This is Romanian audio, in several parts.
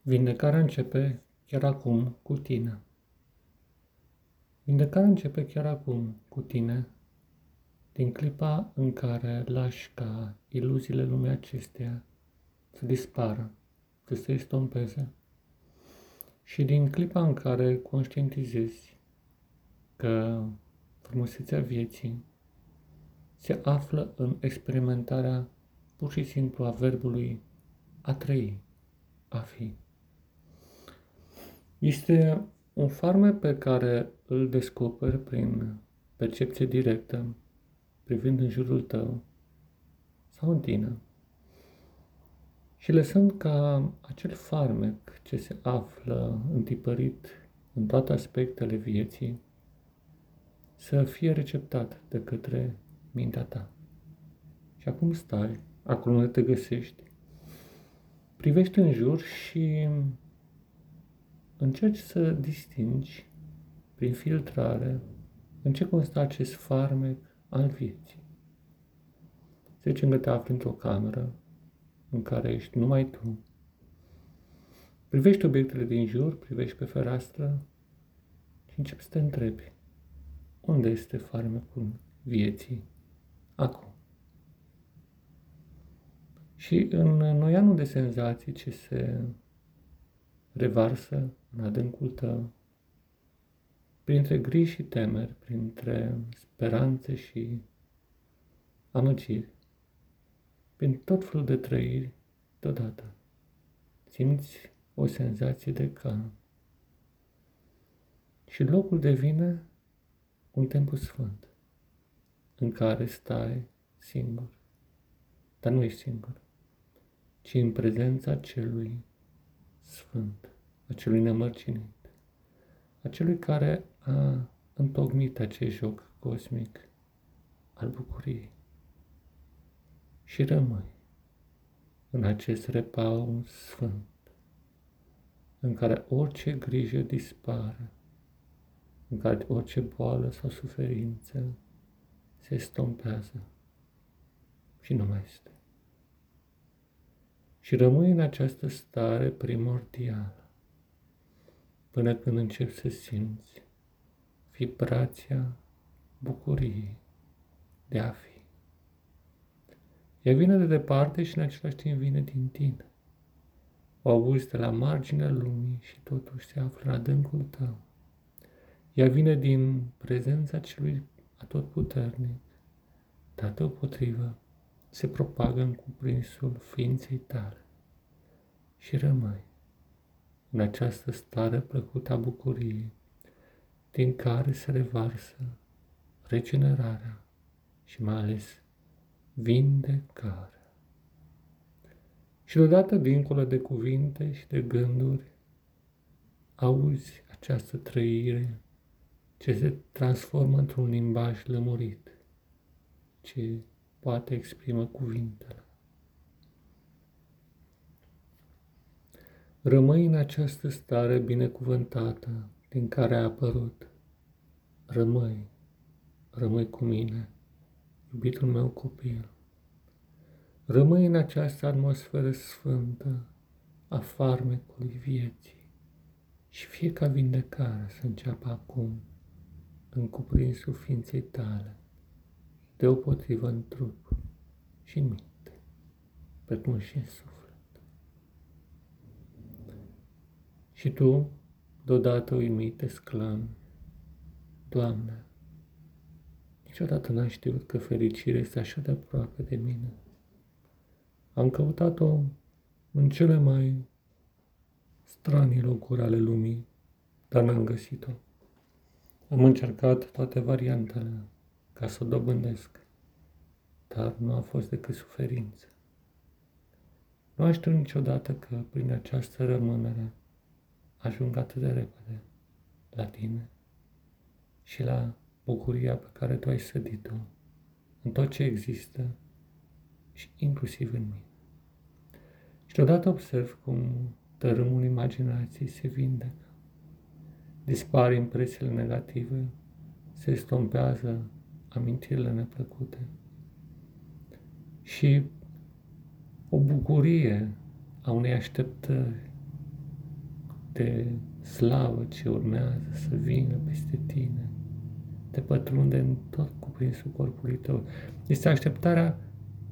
Vindecarea începe chiar acum cu tine. Vindecarea începe chiar acum cu tine, din clipa în care lași ca iluziile lumii acesteia să dispară, să se estompeze, și din clipa în care conștientizezi că frumusețea vieții se află în experimentarea pur și simplu a verbului a trăi, a fi. Este un farmec pe care îl descoperi prin percepție directă, privind în jurul tău sau în tine, și lăsând ca acel farmec ce se află întipărit în toate aspectele vieții să fie receptat de către mintea ta. Și acum stai, acolo unde te găsești, privești în jur și încerci să distingi, prin filtrare, în ce constă acest farmec al vieții. Să zicem că te afli într-o cameră în care ești numai tu. Privești obiectele din jur, privești pe fereastră și începi să te întrebi: unde este farmecul vieții acum? Și în noianul de senzații ce se revarsă în adâncul tău, printre griji și temeri, printre speranțe și amăgiri, prin tot felul de trăiri, deodată simți o senzație de calm. Și locul devine un templu sfânt, în care stai singur. Dar nu ești singur, ci în prezența celui sfânt, a celui nemărcinit, a celui care a întocmit acest joc cosmic al bucuriei. Și rămâi în acest repaus sfânt, în care orice grijă dispare, în care orice boală sau suferință se estompează și nu mai este. Și rămâi în această stare primordială, până când începi să simți vibrația bucuriei de a fi. Ea vine de departe și în același timp vine din tine. O auzi de la marginea lumii și totuși se află în adâncul tău. Ea vine din prezența celui atotputernic, dar deopotrivă se propagă în cuprinsul ființei tale și rămâi în această stare plăcută a bucuriei, din care se revarsă regenerarea și mai ales vindecarea. Și deodată, dincolo de cuvinte și de gânduri, auzi această trăire ce se transformă într-un limbaj lămurit, ce poate exprimă cuvintele. Rămâi în această stare binecuvântată din care ai apărut. Rămâi cu mine, iubitul meu copil. Rămâi în această atmosferă sfântă a farmecului vieții și fie ca vindecarea să înceapă acum în cuprinsul ființei tale, deopotrivă în trup și în minte, precum și în suflet. Și tu, deodată uimit, exclami: Doamne, niciodată n-am știut că fericirea este așa de aproape de mine. Am căutat-o în cele mai stranii locuri ale lumii, dar n-am găsit-o. Am încercat toate variantele ca să o dobândesc, dar nu a fost decât suferință. Nu aș știu niciodată că prin această rămânere ajung atât de repede la tine și la bucuria pe care tu ai sădit-o în tot ce există și inclusiv în mine. Și deodată observ cum tărâmul imaginației se vindecă, dispar impresiile negative, se estompează amintirile neplăcute și o bucurie a unei așteptări de slavă ce urmează să vină peste tine, te pătrunde în tot cuprinsul corpului tău. Este așteptarea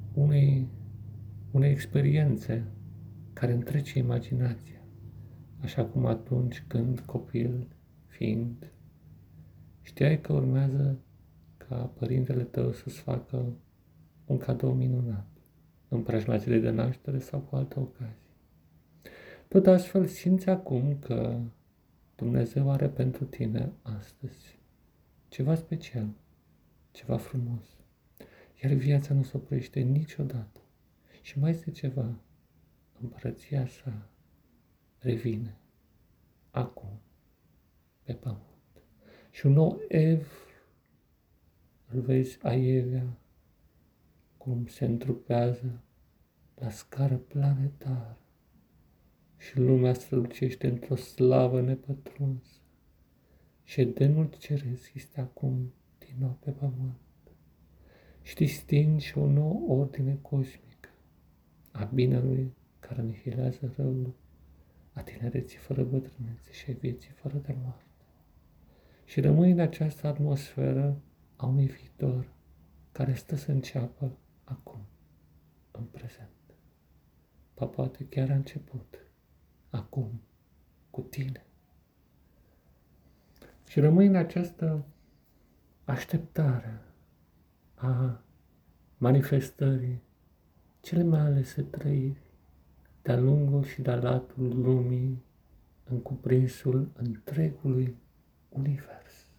unei experiențe care întrece imaginația, așa cum atunci când copil fiind, știai că urmează ca părintele tău să-ți facă un cadou minunat, în preajma zilei de naștere sau cu altă ocazie. Tot astfel simți acum că Dumnezeu are pentru tine astăzi ceva special, ceva frumos, iar viața nu se oprește niciodată. Și mai este ceva, împărăția sa revine acum pe pământ. Și un nou ev îl vezi aievea cum se întrupează la scară planetară și lumea strălucește într-o slavă nepătrunsă și Edenul ceresc este acum din nou pe pământ și distingi o nouă ordine cosmică a binelui care anihilează răul, a tinereții fără bătrânețe și a vieții fără de moarte. Și rămâi în această atmosferă a unui viitor care stă să înceapă acum, în prezent. Poate chiar a început, acum, cu tine. Și rămâi în această așteptare a manifestării cele mai alese trăiri de-a lungul și de-a latul lumii, în cuprinsul întregului univers.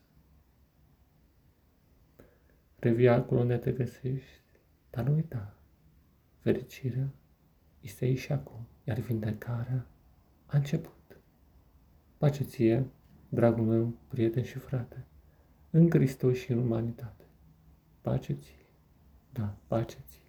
Revii acolo unde te găsești, dar nu uita, fericirea este aici și acum, iar vindecarea a început. Pace ție, dragul meu, prieten și frate, în Hristos și în umanitate. Pace ție, da, pace ție.